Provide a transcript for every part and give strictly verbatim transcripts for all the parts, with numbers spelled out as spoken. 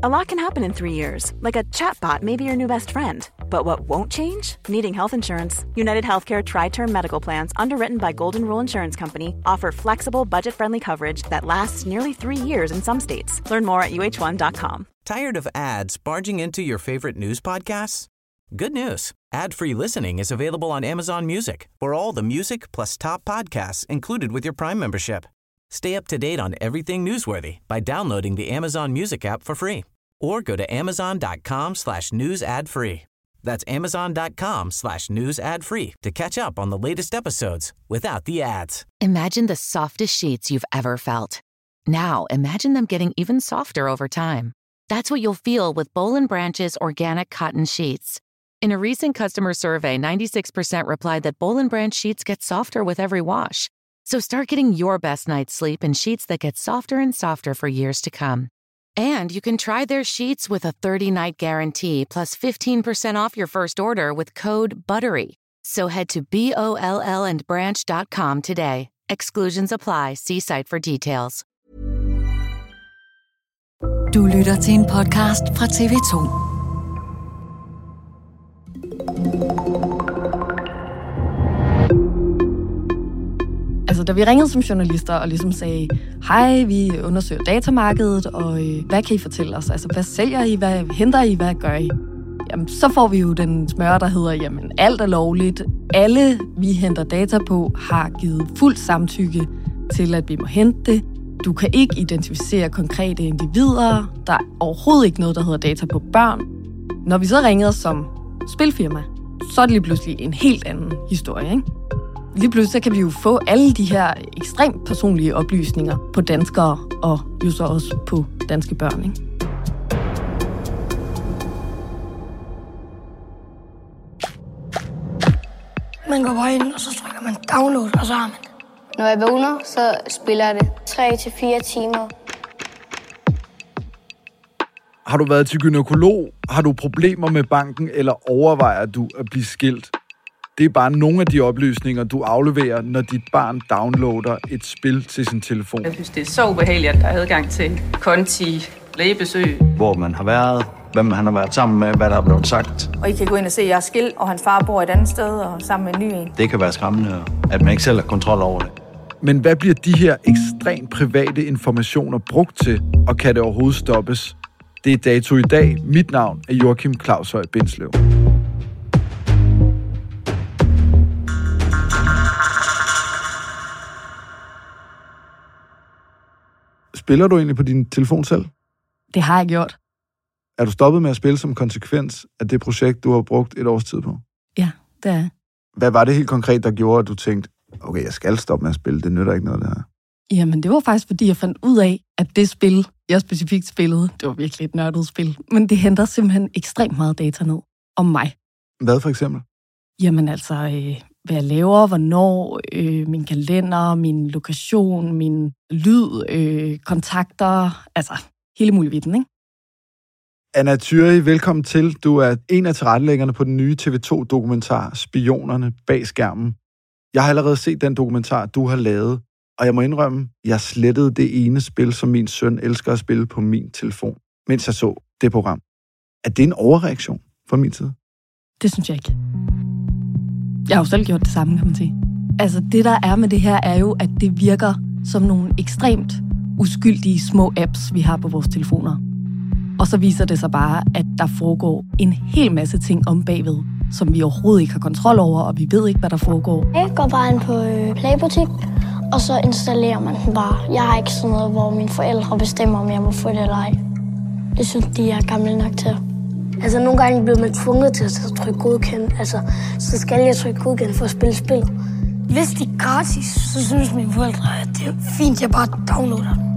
A lot can happen in three years, like a chatbot may be your new best friend. But what won't change? Needing health insurance. United Healthcare Tri-Term Medical Plans, underwritten by Golden Rule Insurance Company, offer flexible, budget-friendly coverage that lasts nearly three years in some states. Learn more at U H one dot com. Tired of ads barging into your favorite news podcasts? Good news. Ad-free listening is available on Amazon Music for all the music plus top podcasts included with your Prime membership. Stay up to date on everything newsworthy by downloading the Amazon Music app for free or go to amazon.com slash news ad free. That's amazon.com slash news ad free to catch up on the latest episodes without the ads. Imagine the softest sheets you've ever felt. Now imagine them getting even softer over time. That's what you'll feel with Boll and Branch's organic cotton sheets. In a recent customer survey, ninety-six percent replied that Boll and Branch sheets get softer with every wash. So start getting your best night's sleep in sheets that get softer and softer for years to come. And you can try their sheets with a thirty-night guarantee plus fifteen percent off your first order with code BUTTERY. So head to B O L L and branch dot com today. Exclusions apply. See site for details. Du lytter til en podcast fra T V to. Altså, da vi ringede som journalister og ligesom sagde, hej, vi undersøger datamarkedet, og øh, hvad kan I fortælle os? Altså, hvad sælger I? Hvad henter I? Hvad gør I? Jamen, så får vi jo den smør, der hedder, jamen, alt er lovligt. Alle, vi henter data på, har givet fuld samtykke til, at vi må hente det. Du kan ikke identificere konkrete individer. Der er overhovedet ikke noget, der hedder data på børn. Når vi så ringede som spilfirma, så er det lige pludselig en helt anden historie, ikke? Lige pludselig så kan vi jo få alle de her ekstremt personlige oplysninger på danskere, og jo så også på danske børn, ikke? Man går bare ind, og så trykker man download, og så har man det. Når jeg vågner, så spiller jeg det tre til fire timer. Har du været til gynækolog? Har du problemer med banken, eller overvejer du at blive skilt? Det er bare nogle af de oplysninger, du afleverer, når dit barn downloader et spil til sin telefon. Jeg synes, det er så ubehageligt, at der er adgang til konti, lægebesøg. Hvor man har været, hvem han har været sammen med, hvad der er blevet sagt. Og I kan gå ind og se, at jeg er skilt, og hans far bor et andet sted, og sammen med en ny en. Det kan være skræmmende, at man ikke selv har kontrol over det. Men hvad bliver de her ekstremt private informationer brugt til, og kan det overhovedet stoppes? Det er Dato i dag. Mit navn er Joachim Claushøj Bindslev. Spiller du egentlig på din telefon selv? Det har jeg gjort. Er du stoppet med at spille som konsekvens af det projekt, du har brugt et års tid på? Ja, det er. Hvad var det helt konkret, der gjorde, at du tænkte, okay, jeg skal stoppe med at spille, det nytter ikke noget, det her? Jamen, det var faktisk, fordi jeg fandt ud af, at det spil, jeg specifikt spillede, det var virkelig et nørdet spil, men det henter simpelthen ekstremt meget data ned om mig. Hvad for eksempel? Jamen altså, øh, hvad jeg laver, hvornår, øh, min kalender, min lokation, min lyd, øh, kontakter, altså hele muligheden, ikke? Anna Thyri, velkommen til. Du er en af tilrettelæggerne på den nye T V to-dokumentar Spionerne bag skærmen. Jeg har allerede set den dokumentar, du har lavet, og jeg må indrømme, jeg slettede det ene spil, som min søn elsker at spille på min telefon, mens jeg så det program. Er det en overreaktion fra min side? Det synes jeg ikke. Jeg har jo selv gjort det samme, kan man sige. Altså, det der er med det her, er jo, at det virker som nogle ekstremt uskyldige små apps, vi har på vores telefoner. Og så viser det sig bare, at der foregår en hel masse ting om bagved, som vi overhovedet ikke har kontrol over, og vi ved ikke, hvad der foregår. Jeg går bare ind på øh, Playbutik, og så installerer man den bare. Jeg har ikke sådan noget, hvor mine forældre bestemmer, om jeg må få det eller ej. Det synes de er gamle nok til. Altså, nogle gange bliver man tvunget til at trykke godkendt. Altså, så skal jeg trykke godkendt for at spille spil. Hvis det er gratis, så synes mine forældre, at det er fint, at jeg bare downloader den.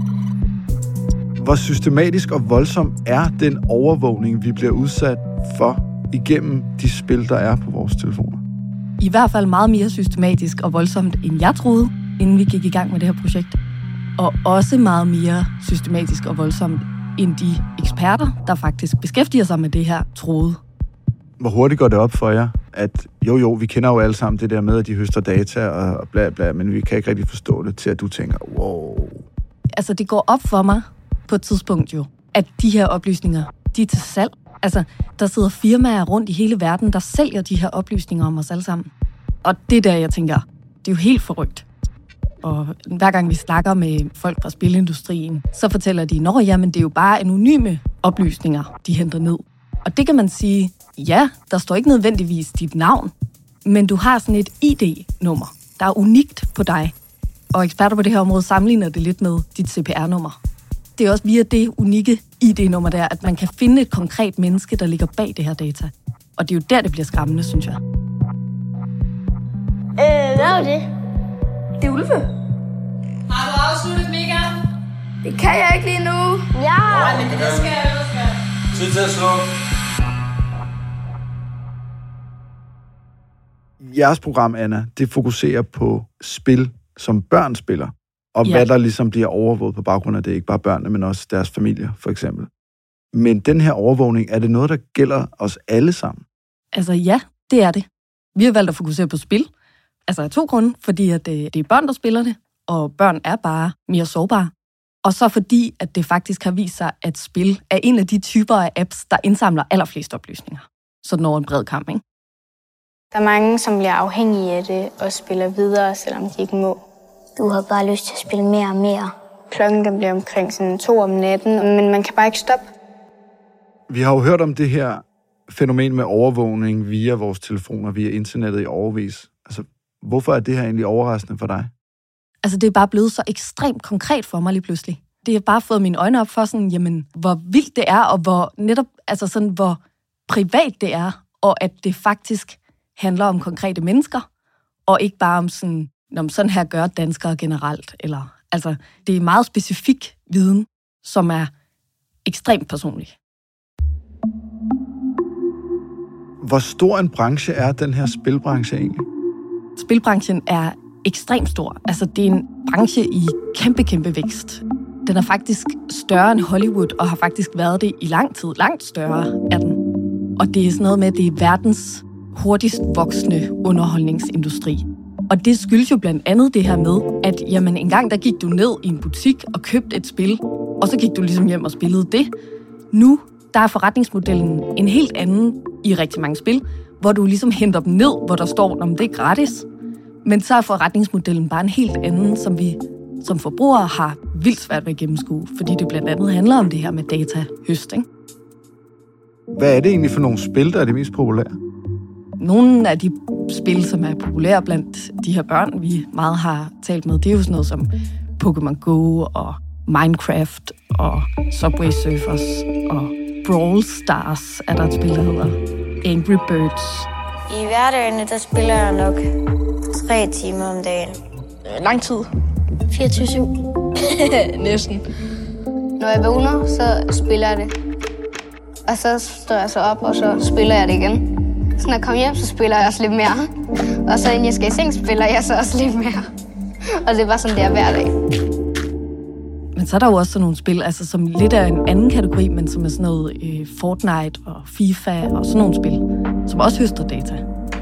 Hvor systematisk og voldsom er den overvågning, vi bliver udsat for igennem de spil, der er på vores telefoner? I hvert fald meget mere systematisk og voldsomt, end jeg troede, inden vi gik i gang med det her projekt. Og også meget mere systematisk og voldsomt, end de eksperter, der faktisk beskæftiger sig med det her, troede. Hvor hurtigt går det op for jer, at jo jo, vi kender jo alle sammen det der med, at de høster data og bla bla, men vi kan ikke rigtig forstå det, til at du tænker, wow. Altså, det går op for mig på et tidspunkt jo, at de her oplysninger, de er til salg. Altså, der sidder firmaer rundt i hele verden, der sælger de her oplysninger om os alle sammen. Og det der, jeg tænker, det er jo helt forrygt. Og hver gang vi snakker med folk fra spilindustrien, så fortæller de, at jamen, det er jo bare anonyme oplysninger, de henter ned. Og det kan man sige, ja, der står ikke nødvendigvis dit navn, men du har sådan et I D-nummer, der er unikt på dig. Og eksperter på det her område sammenligner det lidt med dit C P R-nummer. Det er også via det unikke I D-nummer der, at man kan finde et konkret menneske, der ligger bag det her data. Og det er jo der, det bliver skræmmende, synes jeg. Øh, hvad er det? Det er ulve. Har du afsluttet, Mika? Det kan jeg ikke lige nu. Ja! Nej, men det skal jeg jo. Tid til at slå. Jeres program, Anna, det fokuserer på spil, som børn spiller. Og ja. Hvad der ligesom bliver overvåget på baggrund af det. Ikke bare børnene, men også deres familier, for eksempel. Men den her overvågning, er det noget, der gælder os alle sammen? Altså ja, det er det. Vi har valgt at fokusere på spil. Altså af to grunde. Fordi at det, det er børn, der spiller det. Og børn er bare mere sårbare. Og så fordi, at det faktisk har vist sig, at spil er en af de typer af apps, der indsamler allerflest oplysninger. Sådan over en bred kamp, ikke? Der er mange, som bliver afhængige af det og spiller videre, selvom de ikke må. Du har bare lyst til at spille mere og mere. Klokken den bliver omkring sådan to om natten, men man kan bare ikke stoppe. Vi har jo hørt om det her fænomen med overvågning via vores telefoner, via internettet i årevis. Altså, hvorfor er det her egentlig overraskende for dig? Altså, det er bare blevet så ekstremt konkret for mig lige pludselig. Det har bare fået mine øjne op for sådan, jamen, hvor vildt det er, og hvor netop, altså sådan, hvor privat det er, og at det faktisk handler om konkrete mennesker, og ikke bare om sådan, om sådan her gør danskere generelt. Eller, altså, det er meget specifik viden, som er ekstremt personlig. Hvor stor en branche er den her spilbranche egentlig? Spilbranchen er ekstremt stor. Altså, det er en branche i kæmpe, kæmpe vækst. Den er faktisk større end Hollywood, og har faktisk været det i lang tid. Langt større er den. Og det er sådan noget med, at det er verdens hurtigst voksende underholdningsindustri. Og det skyldes jo blandt andet det her med, at jamen, en gang der gik du ned i en butik og købte et spil, og så gik du ligesom hjem og spillede det. Nu der er forretningsmodellen en helt anden i rigtig mange spil, hvor du ligesom henter dem ned, hvor der står, om det er gratis. Men så er forretningsmodellen bare en helt anden, som vi som forbrugere har vildt svært ved at gennemskue, fordi det blandt andet handler om det her med datahøst, ikke? Hvad er det egentlig for nogle spil, der er det mest populære? Nogle af de spil, som er populære blandt de her børn, vi meget har talt med, det er jo sådan noget som Pokémon Go og Minecraft og Subway Surfers og Brawl Stars er der et spil, der hedder Angry Birds. I hverdagen, der spiller jeg nok tre timer om dagen. Lang tid. fireogtyve syv. Næsten. Når jeg vågner, så spiller jeg det. Og så står jeg så op, og så spiller jeg det igen. Så når jeg kommer hjem, så spiller jeg også lidt mere. Og så inden jeg skal i seng, spiller jeg så også lidt mere. Og det er bare sådan, det er hver dag. Men så er der jo også sådan nogle spil, altså som lidt af en anden kategori, men som er sådan noget øh, Fortnite og FIFA og sådan nogle spil, som også høster data.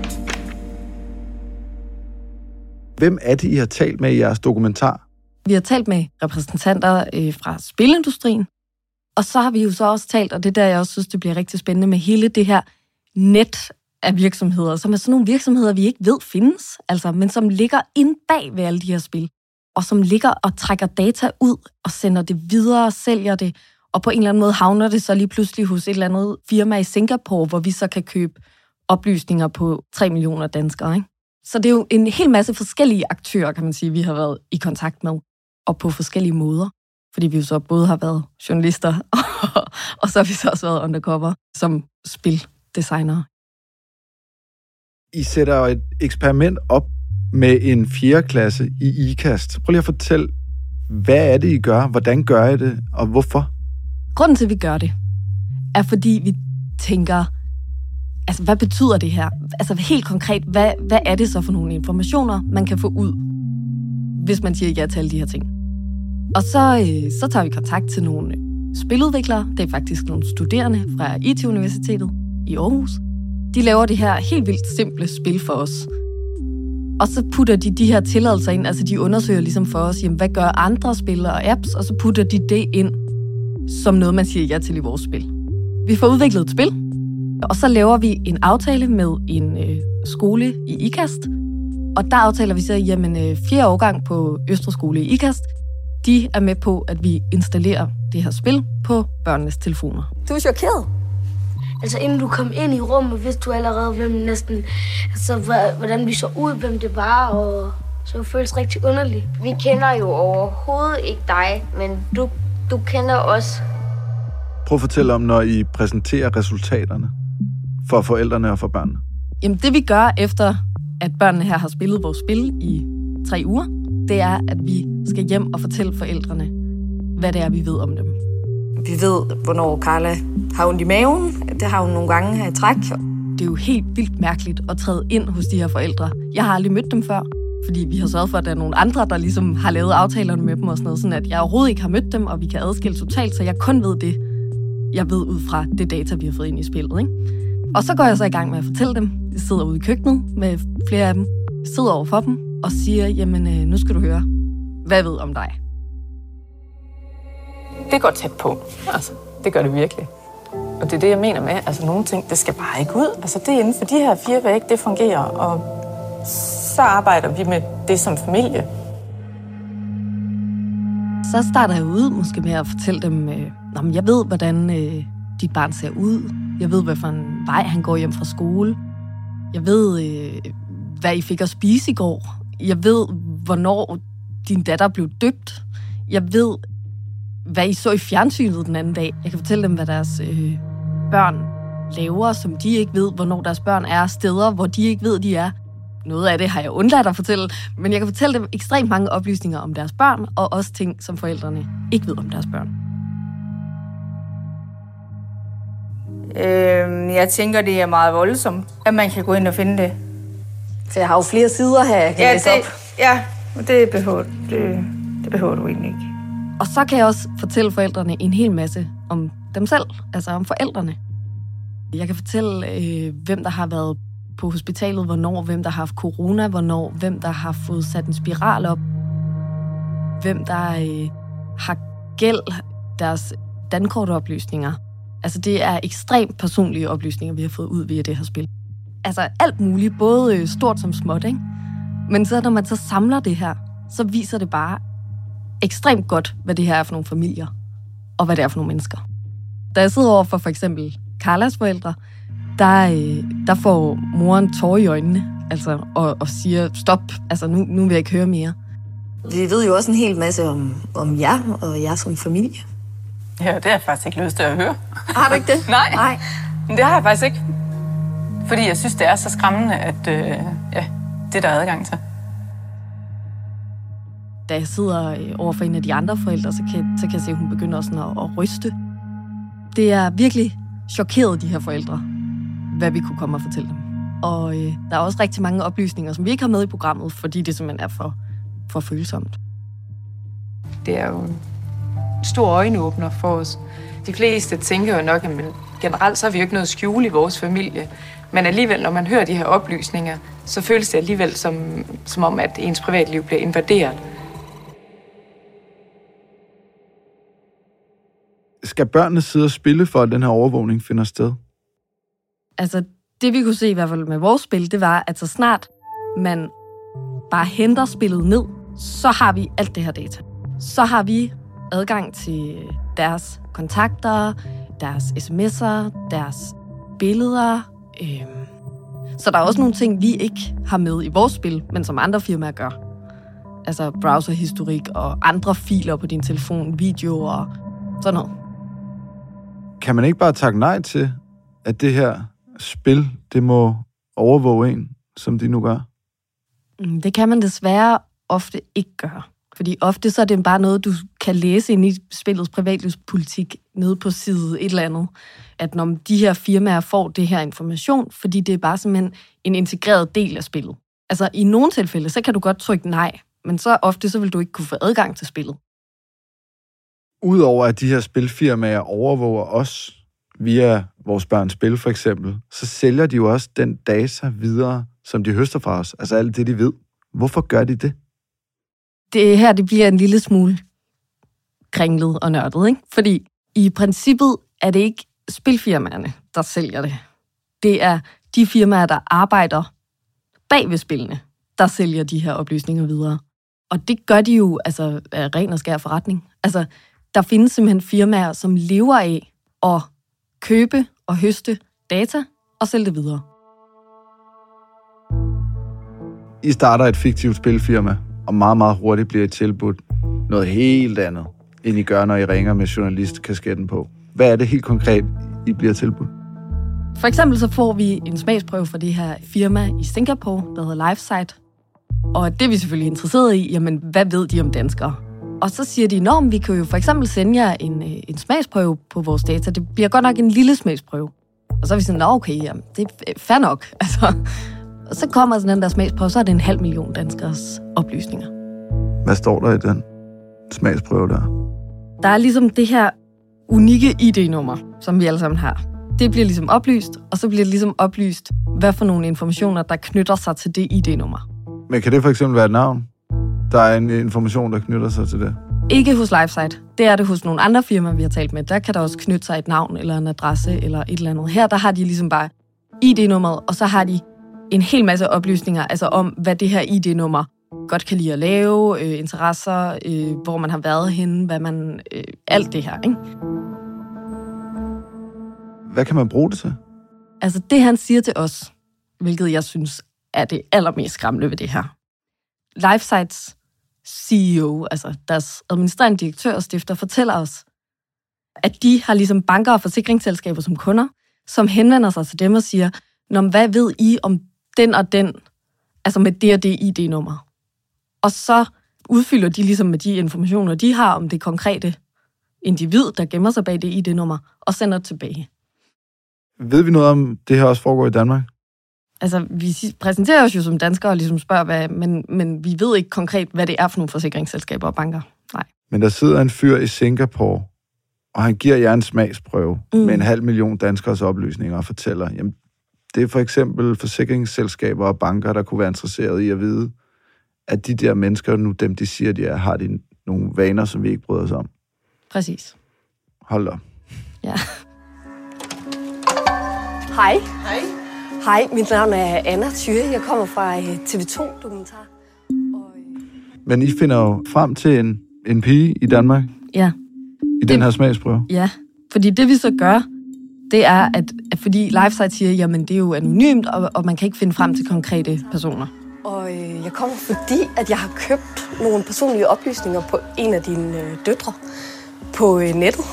Hvem er det, I har talt med i jeres dokumentar? Vi har talt med repræsentanter øh, fra spilindustrien, og så har vi jo så også talt, og det der jeg også synes, det bliver rigtig spændende med hele det her net af virksomheder, som er sådan nogle virksomheder, vi ikke ved findes, altså, men som ligger inde bag ved alle de her spil, og som ligger og trækker data ud og sender det videre og sælger det, og på en eller anden måde havner det så lige pludselig hos et eller andet firma i Singapore, hvor vi så kan købe oplysninger på tre millioner danskere, ikke? Så det er jo en hel masse forskellige aktører, kan man sige, vi har været i kontakt med, og på forskellige måder. Fordi vi jo så både har været journalister, og så har vi så også været undercover som spildesignere. I sætter et eksperiment op med en fjerde klasse i IKAST. Prøv lige at fortælle, hvad er det, I gør? Hvordan gør I det? Og hvorfor? Grunden til, at vi gør det, er fordi vi tænker, altså hvad betyder det her? Altså helt konkret, hvad, hvad er det så for nogle informationer, man kan få ud, hvis man siger ja til alle de her ting? Og så, øh, så tager vi kontakt til nogle spiludviklere. Det er faktisk nogle studerende fra I T-universitetet i Aarhus. De laver det her helt vildt simple spil for os. Og så putter de de her tilladelser ind, altså de undersøger ligesom for os, jamen, hvad gør andre spil og apps, og så putter de det ind. som noget, man siger ja til i vores spil. Vi får udviklet et spil, og så laver vi en aftale med en øh, skole i Ikast. Og der aftaler vi så, jamen øh, fjerde årgang på Østre Skole i Ikast, de er med på, at vi installerer det her spil på børnenes telefoner. Du er chokeret? Altså, inden du kom ind i rummet, vidste du allerede, hvem næsten, altså, hvordan vi så ud, hvem det var, og så det føles rigtig underligt. Vi kender jo overhovedet ikke dig, men du, du kender os. Prøv at fortælle om, når I præsenterer resultaterne for forældrene og for børnene. Jamen, det vi gør efter, at børnene her har spillet vores spil i tre uger, det er, at vi skal hjem og fortælle forældrene, hvad det er, vi ved om dem. Vi ved, hvornår Carla har ondt i maven. Det har hun nogle gange her i træk. Det er jo helt vildt mærkeligt at træde ind hos de her forældre. Jeg har aldrig mødt dem før, fordi vi har sørget for, at der er nogle andre, der ligesom har lavet aftalerne med dem og sådan noget, sådan at jeg overhovedet ikke har mødt dem, og vi kan adskille totalt, så jeg kun ved det, jeg ved ud fra det data, vi har fået ind i spillet, ikke? Og så går jeg så i gang med at fortælle dem. Jeg sidder ude i køkkenet med flere af dem, sidder over for dem og siger, jamen øh, nu skal du høre, hvad jeg ved om dig. Det går tæt på. Altså, det gør det virkelig. Og det er det, jeg mener med, altså nogle ting, det skal bare ikke ud. Altså det er inden for de her fire vægge, det fungerer, og så arbejder vi med det som familie. Så starter jeg ud måske med at fortælle dem, øh, jamen, jeg ved, hvordan øh, dit barn ser ud. Jeg ved, hvad for en vej han går hjem fra skole. Jeg ved, øh, hvad I fik at spise i går. Jeg ved, hvornår din datter blev døbt. Jeg ved, hvad I så i fjernsynet den anden dag. Jeg kan fortælle dem, hvad deres øh, børn laver, som de ikke ved, hvornår deres børn er, steder, hvor de ikke ved, de er. Noget af det har jeg undladt at fortælle, men jeg kan fortælle dem ekstremt mange oplysninger om deres børn, og også ting, som forældrene ikke ved om deres børn. Øhm, jeg tænker, det er meget voldsomt, at man kan gå ind og finde det. Så jeg har jo flere sider her, jeg kan ja, læse det, op. Ja, og det behøver, det, det behøver du egentlig ikke. Og så kan jeg også fortælle forældrene en hel masse om dem selv, altså om forældrene. Jeg kan fortælle, øh, hvem der har været på hospitalet, hvornår, hvem der har haft corona, hvornår, hvem der har fået sat en spiral op, hvem der øh, har gæld, deres dankortoplysninger. Altså, det er ekstremt personlige oplysninger, vi har fået ud via det her spil. Altså, alt muligt, både stort som småt, ikke? Men så, når man så samler det her, så viser det bare ekstremt godt, hvad det her er for nogle familier, og hvad det er for nogle mennesker. Da jeg sidder over for for eksempel Carlas forældre, der, der får moren tårer i øjnene, altså, og, og siger, stop, altså, nu, nu vil jeg ikke høre mere. Vi ved jo også en hel masse om, om jer og jer som familie. Ja, det har jeg faktisk ikke lyst til at høre. Har du ikke det? Nej. Nej. Men det har jeg faktisk ikke. Fordi jeg synes, det er så skræmmende, at øh, ja, det der er adgang til. Da jeg sidder over for en af de andre forældre, så kan, så kan jeg se, at hun begynder sådan at, at ryste. Det er virkelig chokeret, de her forældre, hvad vi kunne komme og fortælle dem. Og øh, der er også rigtig mange oplysninger, som vi ikke har med i programmet, fordi det simpelthen er for, for følsomt. Det er jo en stor øjenåbner for os. De fleste tænker jo nok, at generelt så har vi jo ikke noget skjule i vores familie. Men alligevel, når man hører de her oplysninger, så føles det alligevel som, som om, at ens privatliv bliver invaderet. Skal børnene sidde og spille for, at den her overvågning finder sted? Altså, det vi kunne se i hvert fald med vores spil, det var, at så snart man bare henter spillet ned, så har vi alt det her data. Så har vi adgang til deres kontakter, deres sms'er, deres billeder. Øhm. Så der er også nogle ting, vi ikke har med i vores spil, men som andre firmaer gør. Altså browserhistorik og andre filer på din telefon, videoer og sådan noget. Kan man ikke bare takke nej til, at det her spil, det må overvåge en, som de nu gør? Det kan man desværre ofte ikke gøre. Fordi ofte så er det bare noget, du kan læse ind i spillets privatlivspolitik nede på side et eller andet. At når de her firmaer får det her information, fordi det er bare simpelthen en integreret del af spillet. Altså i nogle tilfælde, så kan du godt trykke nej, men så ofte så vil du ikke kunne få adgang til spillet. Udover at de her spilfirmaer overvåger os via vores børns spil for eksempel, så sælger de jo også den data videre, som de høster fra os. Altså alt det, de ved. Hvorfor gør de det? Det her, det bliver en lille smule kringlet og nørdet, ikke? Fordi I princippet er det ikke spilfirmaerne, der sælger det. Det er de firmaer, der arbejder bag ved spillene, der sælger de her oplysninger videre. Og det gør de jo altså af ren og skær forretning. Altså, der findes simpelthen firmaer, som lever af at købe og høste data og sælge det videre. I starter et fiktivt spilfirma, og meget, meget hurtigt bliver I tilbudt noget helt andet, end I gør, når I ringer med journalistkasketten på. Hvad er det helt konkret, I bliver tilbudt? For eksempel så får vi en smagsprøve fra det her firma i Singapore, der hedder LifeSite. Og det er vi selvfølgelig interesseret i, jamen hvad ved de om danskere? Og så siger de, at vi kan jo for eksempel sende jer en, en smagsprøve på vores data. Det bliver godt nok en lille smagsprøve. Og så er vi sådan, okay, jamen, det er fair nok. Altså, og så kommer sådan den der smagsprøve, så er det en halv million danskers oplysninger. Hvad står der i den smagsprøve der? Der er ligesom det her unikke I D-nummer, som vi alle sammen har. Det bliver ligesom oplyst, og så bliver det ligesom oplyst, hvad for nogle informationer, der knytter sig til det I D-nummer. Men kan det for eksempel være et navn? Der er en information, der knytter sig til det? Ikke hos LifeSite. Det er det hos nogle andre firmaer, vi har talt med. Der kan der også knytte sig et navn, eller en adresse, eller et eller andet. Her, der har de ligesom bare I D-nummeret, og så har de en hel masse oplysninger, altså om, hvad det her I D-nummer godt kan lide at lave, øh, interesser, øh, hvor man har været henne, hvad man... Øh, alt det her, ikke? Hvad kan man bruge det til? Altså det, han siger til os, hvilket jeg synes er det allermest skræmmende ved det her. LifeSites C E O, altså deres administrerende direktør og stifter, fortæller os, at de har ligesom banker og forsikringsselskaber som kunder, som henvender sig til dem og siger, Nå, hvad ved I om den og den, altså med det og det I D-nummer? Og så udfylder de ligesom med de informationer, de har om det konkrete individ, der gemmer sig bag det I D-nummer, og sender det tilbage. Ved vi noget om, det her også foregår i Danmark? Altså, vi præsenterer os jo som danskere og ligesom spørger, hvad, men, men vi ved ikke konkret, hvad det er for nogle forsikringsselskaber og banker. Nej. Men der sidder en fyr i Singapore, og han giver jer en smagsprøve mm. med en halv million danskers oplysninger og fortæller, jamen, det er for eksempel forsikringsselskaber og banker, der kunne være interesseret i at vide, at de der mennesker nu, dem de siger, de er, har de nogle vaner, som vi ikke bryder os om. Præcis. Hold da. Ja. Hej. Hej. Hej, mit navn er Anna Thyre. Jeg kommer fra T V to Dokumentar. Men I finder jo frem til en, en pige i Danmark? Ja. I det, den her smagsprøve? Ja, fordi det vi så gør, det er, at, at fordi LifeSite siger, jamen det er jo anonymt, og, og man kan ikke finde frem til konkrete personer. Og øh, jeg kommer fordi, at jeg har købt nogle personlige oplysninger på en af dine øh, døtre på øh, nettet.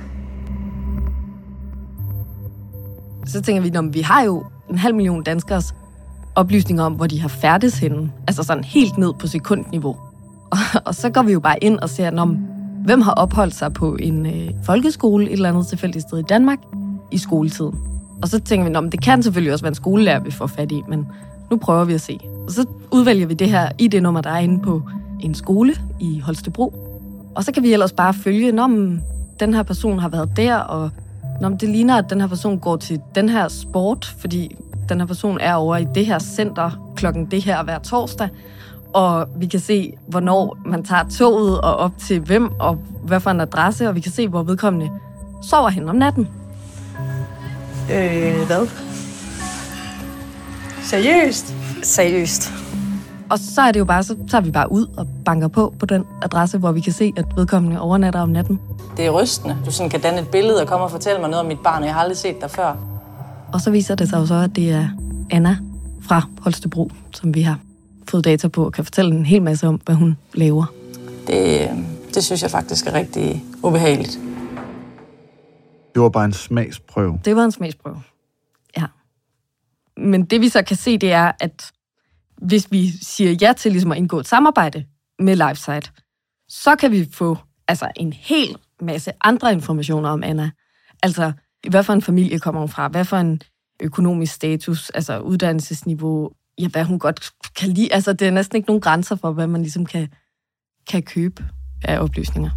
Så tænker vi, at vi har jo en halv million danskers oplysninger om, hvor de har færdes henne. Altså sådan helt ned på sekundniveau. Og, og så går vi jo bare ind og ser, om hvem har opholdt sig på en øh, folkeskole et eller andet tilfældigt sted i Danmark i skoletiden. Og så tænker vi, at det kan selvfølgelig også være en skolelærer, vi får fat i, men nu prøver vi at se. Og så udvælger vi det her I D-nummer, der er inde på en skole i Holstebro. Og så kan vi ellers bare følge, når den her person har været der, og når det ligner, at den her person går til den her sport, fordi den her person er over i det her center klokken det her hver torsdag, og vi kan se, hvornår man tager toget og op til hvem, og hvad for en adresse, og vi kan se, hvor vedkommende sover hen om natten. Øh, hvad? Seriøst? Seriøst. Og så er det jo bare, så tager vi bare ud og banker på på den adresse, hvor vi kan se, at vedkommende overnatter om natten. Det er rystende. Du sådan kan danne et billede og komme og fortælle mig noget om mit barn, og jeg har aldrig set dig før. Og så viser det sig jo så, at det er Anna fra Holstebro, som vi har fået data på, og kan fortælle en hel masse om, hvad hun laver. Det, det synes jeg faktisk er rigtig ubehageligt. Det var bare en smagsprøve. Det var en smagsprøve, ja. Men det vi så kan se, det er, at hvis vi siger ja til ligesom at indgå et samarbejde med LifeSite, så kan vi få altså en hel masse andre informationer om Anna. Altså, hvad for en familie kommer hun fra? Hvad for en økonomisk status? Altså, uddannelsesniveau? Ja, hvad hun godt kan lide? Altså, det er næsten ikke nogen grænser for, hvad man ligesom kan, kan købe af oplysninger.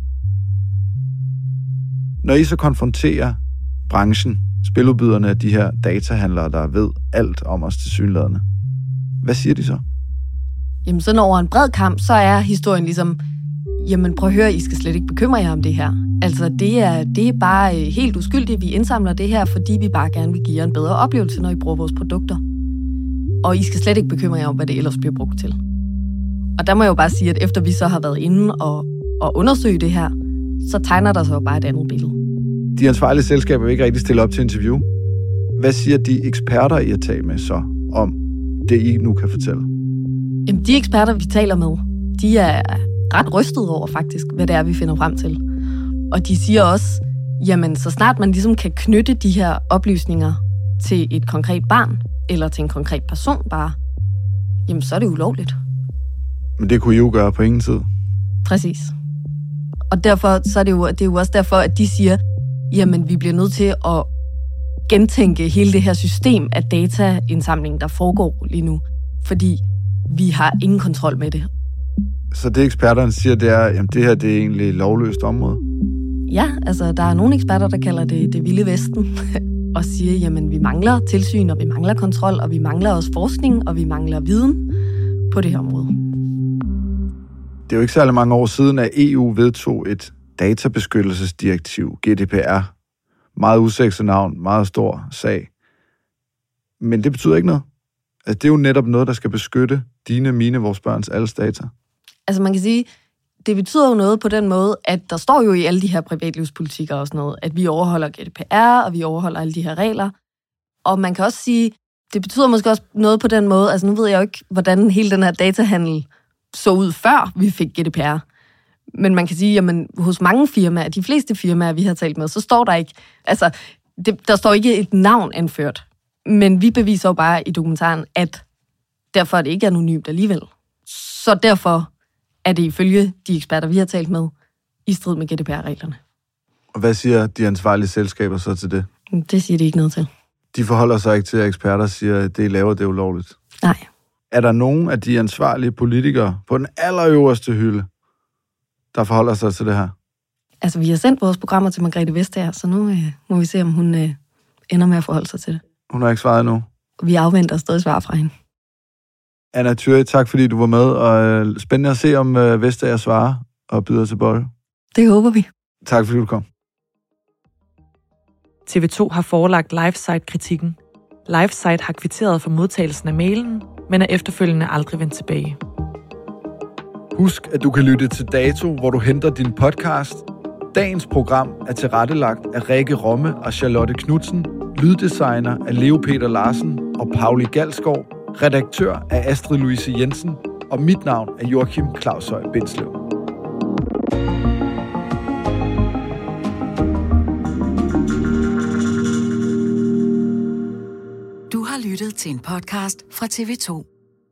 Når I så konfronterer branchen, spiludbyderne af de her datahandlere, der ved alt om os tilsyneladende, hvad siger de så? Jamen sådan over en bred kamp, så er historien ligesom, jamen prøv at høre, I skal slet ikke bekymre jer om det her. Altså, det er, det er bare helt uskyldigt, vi indsamler det her, fordi vi bare gerne vil give jer en bedre oplevelse, når I bruger vores produkter. Og I skal slet ikke bekymre jer om, hvad det ellers bliver brugt til. Og der må jeg jo bare sige, at efter vi så har været inde og, og undersøge det her, så tegner der sig jo bare et andet billede. De ansvarlige selskaber vil ikke rigtig stille op til interview. Hvad siger de eksperter, I har talt med så om det, I nu kan fortælle? Jamen, de eksperter, vi taler med, de er ret rystet over faktisk, hvad det er, vi finder frem til. Og de siger også, jamen, så snart man ligesom kan knytte de her oplysninger til et konkret barn, eller til en konkret person bare, jamen, så er det ulovligt. Men det kunne I jo gøre på ingen tid. Præcis. Og derfor så er det jo, det er jo også derfor, at de siger, jamen, vi bliver nødt til at gentænke hele det her system af dataindsamling, der foregår lige nu. Fordi vi har ingen kontrol med det. Så det eksperterne siger, det er, at det her det er egentlig lovløst område? Ja, altså der er nogle eksperter, der kalder det det vilde vesten, og siger, jamen vi mangler tilsyn, og vi mangler kontrol, og vi mangler også forskning, og vi mangler viden på det her område. Det er jo ikke særlig mange år siden, at E U vedtog et databeskyttelsesdirektiv, G D P R. Meget usekset navn, meget stor sag. Men det betyder ikke noget. Altså, det er jo netop noget, der skal beskytte dine, mine, vores børns alles data. Altså man kan sige, det betyder jo noget på den måde, at der står jo i alle de her privatlivspolitikker og sådan noget, at vi overholder G D P R, og vi overholder alle de her regler. Og man kan også sige, det betyder måske også noget på den måde, altså nu ved jeg jo ikke, hvordan hele den her datahandel så ud, før vi fik G D P R. Men man kan sige, jamen hos mange firmaer, de fleste firmaer, vi har talt med, så står der ikke, altså det, der står ikke et navn anført. Men vi beviser jo bare i dokumentaren, at derfor er det ikke anonymt alligevel. Så derfor er det ifølge de eksperter, vi har talt med, i strid med G D P R-reglerne. Og hvad siger de ansvarlige selskaber så til det? Det siger de ikke noget til. De forholder sig ikke til, at eksperter siger, at det, I laver, det er ulovligt? Nej. Er der nogen af de ansvarlige politikere på den allerøverste hylde, der forholder sig til det her? Altså, vi har sendt vores programmer til Margrethe Vestager, så nu øh, må vi se, om hun øh, ender med at forholde sig til det. Hun har ikke svaret endnu. Vi afventer stadig svar fra hende. Anna Thyri, tak fordi du var med, og øh, spændende at se, om øh, Vestager svarer og byder til bold. Det håber vi. Tak fordi du kom. T V to har forelagt LifeSite-kritikken. LifeSite har kvitteret for modtagelsen af mailen, men er efterfølgende aldrig vendt tilbage. Husk, at du kan lytte til Dato, hvor du henter din podcast. Dagens program er tilrettelagt af Rikke Romme og Charlotte Knudsen, lyddesigner af Leo Peter Larsen og Pauli Galskov, redaktør af Astrid Louise Jensen, og mit navn er Joachim Claushøj Bindslev. Du har lyttet til en podcast fra T V to.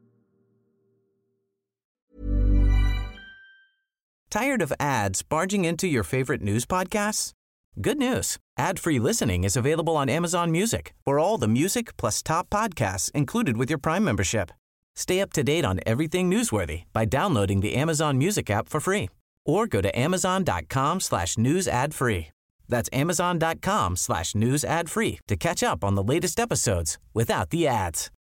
Tired of ads barging into your favorite news podcasts? Good news. Ad-free listening is available on Amazon Music for all the music plus top podcasts included with your Prime membership. Stay up to date on everything newsworthy by downloading the Amazon Music app for free or go to amazon.com slash news ad free. That's amazon.com slash news ad free to catch up on the latest episodes without the ads.